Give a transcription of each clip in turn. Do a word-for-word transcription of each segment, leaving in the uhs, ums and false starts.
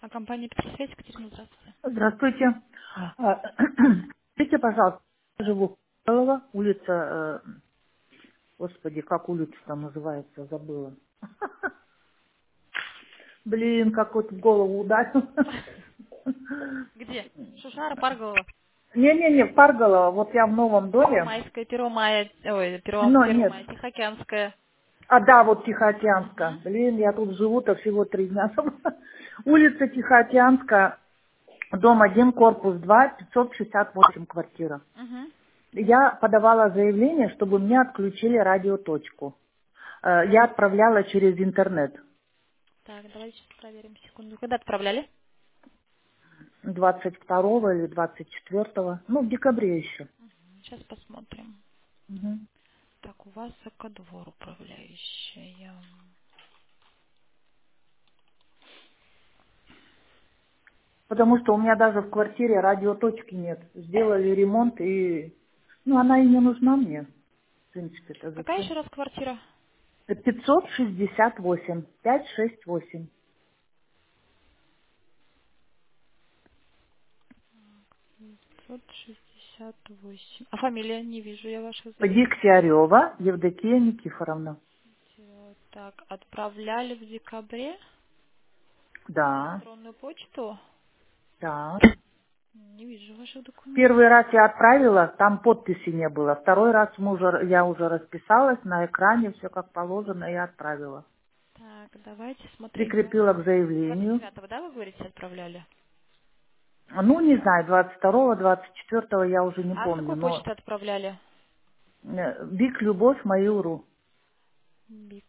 А компания Петросвязь, Екатерина, здравствуйте. Здравствуйте. А, Скажите, пожалуйста, я живу в Павлово, улица, э, господи, как улица там называется, забыла. Блин, как вот в голову ударил. Где? Шушара, Парголова. Не-не-не, в Парголово, вот я в новом доме. Первомайская, Первомая, ой, Перво, Но нет. Первомая, Тихоокеанская. А да, вот Тихоокеанска. Угу. Блин, я тут живу-то всего три дня. Улица Тихоокеанска, дом один, корпус два, пятьсот шестьдесят восемь квартира. Угу. Я подавала заявление, чтобы мне отключили радиоточку. Э, Я отправляла через интернет. Так, давайте сейчас проверим секунду. Когда отправляли? двадцать второго или двадцать четвертого, ну, в декабре еще. Сейчас посмотрим. Мгм. Так, у вас Экодвор управляющая. Потому что у меня даже в квартире радиоточки нет. Сделали ремонт, и ну, она и не нужна мне. В принципе, это Какая зачем? еще раз квартира? пятьсот шестьдесят восемь, пятьсот шестьдесят восемь. пятьсот шестьдесят восемь. А фамилия? Не вижу я ваших заявлений. Дегтярева Евдокия Никифоровна. Всё, так, отправляли в декабре на Да, электронную почту. да. Не вижу ваших документов. Первый раз я отправила, там подписи не было. Второй раз мы уже, я уже расписалась на экране, все как положено, и отправила. Так, давайте смотреть. Прикрепила к двадцать заявлению. девятого, да, вы говорите, отправляли? Ну, не знаю, двадцать второго, двадцать четвертого я уже не А с помню, какой но почты отправляли? э, Биг Любовь Mail.ru. Бик.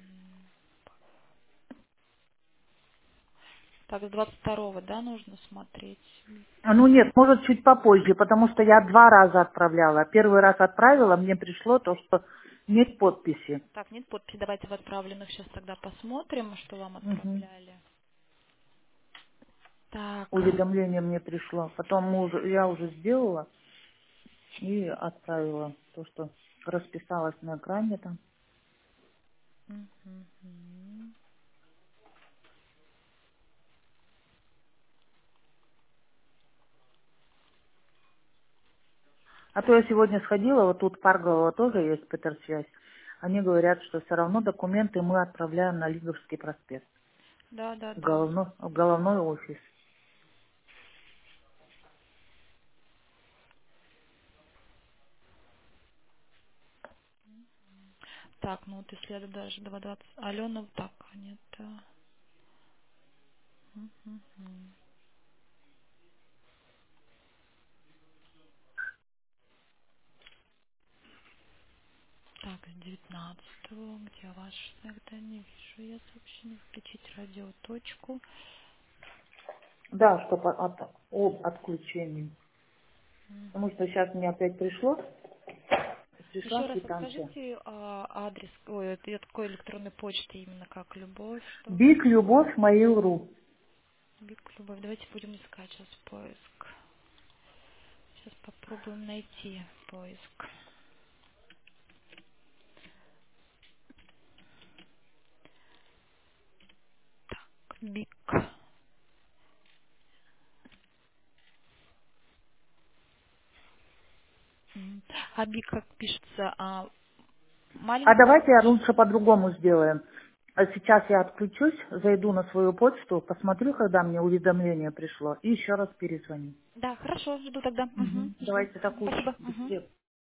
Так, с двадцать второго, да, нужно смотреть? А, Ну нет, может чуть попозже, потому что я два раза отправляла. Первый раз отправила, мне пришло то, что нет подписи. Так, нет подписи, давайте в отправленных сейчас тогда посмотрим, что вам Мгм. отправляли. Так. Уведомление мне пришло. Потом мы уже, я уже сделала и отправила то, что расписалась на экране там. Мгм. А то я сегодня сходила, вот тут Парголова тоже есть Петерсвязь. Они говорят, что все равно документы мы отправляем на Лиговский проспект, Да, да, в да. головной, в головной офис. Так, ну вот если это даже два двадцать. Алена, так, нет. а, мгм. Так, с девятнадцатого, где ваш, тогда не вижу я сообщение. Включить радиоточку. Да, чтобы от, об отключении. Потому что сейчас мне опять пришло, пришла Еще раз квитанция. подскажите а, адрес, ой, это от какой электронной почты именно, как Любовь, что? Биг Любовь Mail.ru. Биг Любовь. Давайте будем искать сейчас поиск. Сейчас попробуем найти поиск. Биг. М. А Биг как пишется? А, А маленькая давайте я буква? лучше по-другому сделаем. А Сейчас я отключусь, зайду на свою почту, посмотрю, когда мне уведомление пришло, и еще раз перезвоню. Да, хорошо, жду тогда. Угу, Мгм. жду. Давайте так лучше, Спасибо. Угу. быстрее.